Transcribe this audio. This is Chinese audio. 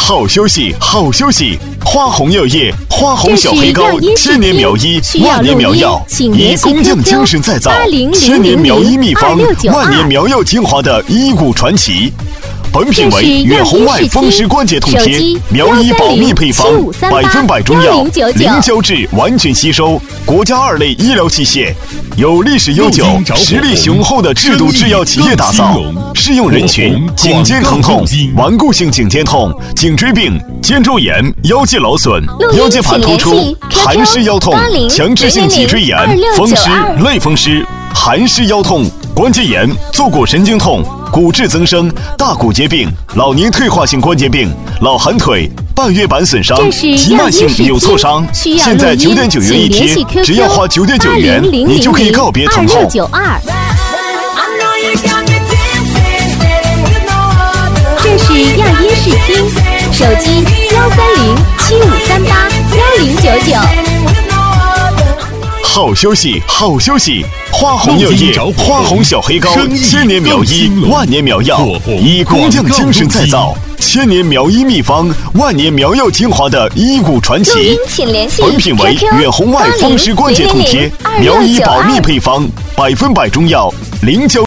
好休息，好休息。花红药业，花红小黑膏，千年苗医，万年苗药，以工匠精神再造，千年苗医秘方，万年苗药精华的医骨传奇。本品为远红外风湿关节痛贴，苗医保密配方，100%中药，零胶质，完全吸收，国家2类医疗器械，有历史悠久、实力雄厚的制毒制药企业打造。适用人群：颈肩疼痛、顽固性颈肩痛、颈椎病、肩周炎、腰肌劳损、腰间盘突出、寒湿腰痛、强直性脊椎炎、风湿、类风湿、寒湿腰痛、关节炎、坐骨神经痛、骨质增生、大骨节病、老年退化性关节病、老寒腿、半月板损伤、急慢性扭挫伤。现在9.9元一贴，只要花9.9元，你就可以告别疼痛。 这是亚音视听，手机130-7538-1099。 好休息，好休息。花红药业，花红小黑膏，千年苗医，万年苗药，以工匠精神再造，千年苗医秘方，万年苗药精华的医骨传奇。本品为远红外风湿关节痛贴，苗医保密配方，100%中药，零胶。